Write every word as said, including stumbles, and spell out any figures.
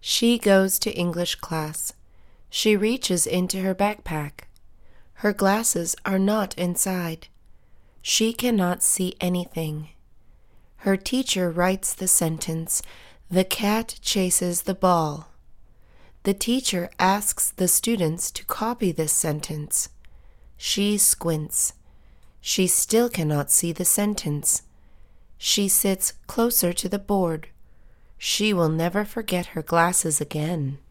She goes to English class. She reaches into her backpack. Her glasses are not inside. She cannot see anything. Her teacher writes the sentence, "The cat chases the ball." The teacher asks the students to copy this sentence. She squints. She still cannot see the sentence. She sits closer to the board. She will never forget her glasses again.